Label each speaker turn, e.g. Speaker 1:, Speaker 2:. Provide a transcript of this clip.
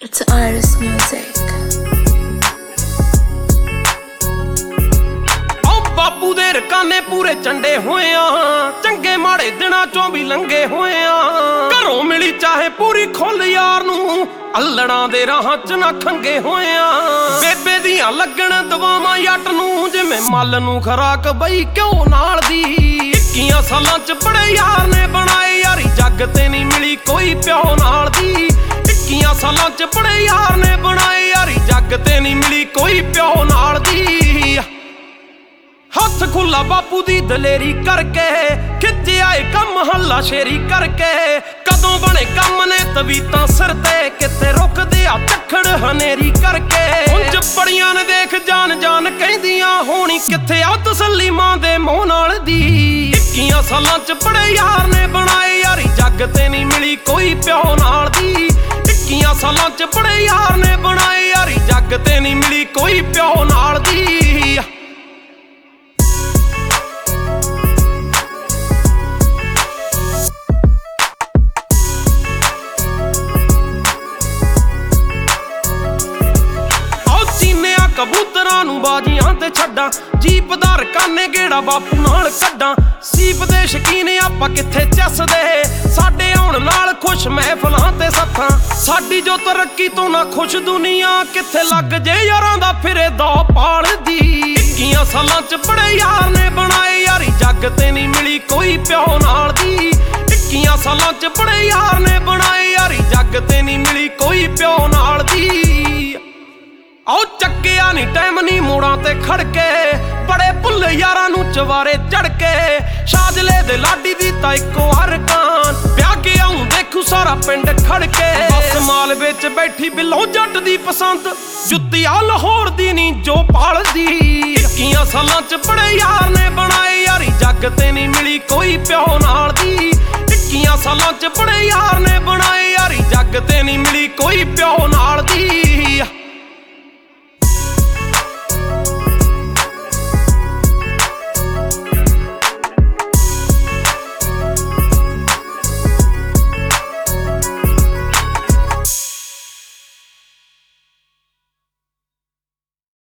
Speaker 1: It's artist music.
Speaker 2: ਬਾਪੂ ਦੇ ਰਕਾਨੇ ਪੂਰੇ ਚੰਡੇ ਹੋਏ ਆ, ਚੰਗੇ ਮਾੜੇ ਦਿਨਾਂ ਚੋਂ ਵੀ ਲੰਘੇ ਹੋਏ ਆ। ਘਰੋਂ ਮਿਲੀ ਚਾਹੇ ਪੂਰੀ ਖੁੱਲ ਯਾਰ ਨੂੰ, ਅਲੜਾਂ ਦੇ ਰਾਹਾਂ ਚ ਨਾ ਖੰਗੇ ਹੋਏ ਆ। ਬੇਬੇ ਦੀਆਂ ਲੱਗਣ ਦਵਾਵਾਂ ਜੱਟ ਨੂੰ, ਜਿਵੇਂ ਮੱਲ ਨੂੰ ਖਰਾਕ ਬਈ ਕਿਉਂ ਨਾਲ ਦੀ। 21 ਸਾਲਾਂ ਚ ਬੜੇ ਯਾਰ ਨੇ ਬਣਾਏ ਯਾਰੀ, ਜੱਗ ਤੇ ਨਹੀਂ ਮਿਲੀ ਕੋਈ ਪਿਓ ਨਾਲ ਦੀ। 21 ਸਾਲਾਂ ਚ ਬੜੇ ਯਾਰ ਨੇ ਬਣਾਏ ਯਾਰੀ, ਜੱਗ ਤੇ ਨਹੀਂ ਮਿਲੀ ਕੋਈ ਪਿਓ ਨਾਲ ਦੀ। ਹੱਥ ਖੁੱਲਾ ਬਾਪੂ ਦੀ ਦਲੇਰੀ ਕਰਕੇ, ਖਿੱਚਿਆ ਏ ਕੰਮ ਹੱਲਾ ਸ਼ੇਰੀ ਕਰਕੇ। ਕਦੋਂ ਬਣੇ ਕੰਮ ਨੇ ਤਵੀਤਾਂ ਸਿਰ ਤੇ, ਕਿਤੇ ਰੁਕਦੇ ਆ ਝੱਖੜ ਹਨੇਰੀ ਕਰਕੇ। ਉਂਝ ਬੜੀਆਂ ਨੇ ਦੇਖ ਜਾਨ ਜਾਨ ਕਹਿੰਦੀਆਂ, ਹੋਣੀ ਕਿੱਥੇ ਆ ਤਸੱਲੀ ਮਾਂ ਦੇ ਮੂੰਹ ਨਾਲ ਦੀ। 21 ਸਾਲਾਂ ਚ ਬੜੇ ਯਾਰ ਨੇ ਬਣਾਏ ਯਾਰੀ, ਜੱਗ ਤੇ ਨਹੀਂ ਮਿਲੀ ਕੋਈ ਪਿਓ ਨਾਲ ਦੀ। 21 ਸਾਲਾਂ ਚ ਬੜੇ ਯਾਰ ਨੇ ਬਣਾਏ ਯਾਰੀ, ਜੱਗ ਤੇ ਨਹੀਂ ਮਿਲੀ ਕੋਈ ਪਿਓ ਨਾਲ ਦੀ। ਕਬੂਤਰਾਂ ਨੂੰ ਬਾਜੀਆਂ ਤੇ ਛੱਡਾਂ, ਜੀਪ ਦਾ ਰਕਾਨੇ ਗੇੜਾ ਬਾਪੂ ਨਾਲ ਕੱਢਾਂ। ਸੀਪ ਦੇ ਸ਼ਕੀਨ ਆਪਾਂ ਕਿੱਥੇ ਚੱਸਦੇ, ਸਾਡੇ ਆਉਣ ਨਾਲ ਖੁਸ਼ ਮਹਿਫਲਾਂ ਤੇ ਸੱਥਾਂ। ਸਾਡੀ ਜੋ ਤਰੱਕੀ ਤੋਂ ਨਾ ਖੁਸ਼ ਦੁਨੀਆ, ਕਿੱਥੇ ਲੱਗ ਜੇ ਯਾਰਾਂ ਦਾ ਫਿਰੇ ਦੋ ਪਾਲਦੀ। 21 ਸਾਲਾਂ ਚ ਬੜੇ ਯਾਰ ਨੇ ਬਣਾਏ ਯਾਰੀ, ਜੱਗ ਤੇ ਨਹੀਂ ਮਿਲੀ ਕੋਈ ਪਿਓ ਨਾਲ ਦੀ। 21 ਸਾਲਾਂ ਚ ਬੜੇ ਯਾਰ ਨੇ ਬਣਾਏ ਯਾਰੀ, ਜੱਗ ਤੇ ਨਹੀਂ ਮਿਲੀ ਕੋਈ ਪਿਓ ਨਾਲ ਦੀ। ਆਓ ਚੱਕਿਆ ਨੀ ਟਾਈਮ ਨੀ ਮੋੜਾਂ ਤੇ ਖੜਕੇ, ਬੜੇ ਭੁੱਲੇ ਯਾਰਾਂ ਨੂੰ ਚਵਾਰੇ ਚੜ ਕੇ। ਸ਼ਾਜਲੇ ਦੇ ਲਾਡੀ ਦੀ ਤਾਂ ਇੱਕੋ ਹਰਕਾਨ, ਵਿਆਹ ਕੇ ਆਉਂ ਦੇਖੂ ਸਾਰਾ ਪਿੰਡ ਖੜ ਕੇ। ਬਸ ਮਾਲ ਵਿੱਚ ਬੈਠੀ ਬਿੱਲੋ ਜੱਟ ਦੀ ਪਸੰਦ, ਜੁੱਤੀ ਆ ਲਾਹੌਰ ਦੀ ਨੀ ਜੋ ਪਾਲਦੀ। 21 ਸਾਲਾਂ ਚ ਬੜੇ ਯਾਰ ਨੇ ਬਣਾਏ ਯਾਰੀ, ਜੱਗ ਤੇ ਨਹੀਂ ਮਿਲੀ ਕੋਈ ਪਿਓ ਨਾਲ ਦੀ। 21 ਸਾਲਾਂ ਚ ਬੜੇ ਯਾਰ ਨੇ ਬਣਾਏ ਯਾਰੀ, ਜੱਗ ਤੇ ਨਹੀਂ ਮਿਲੀ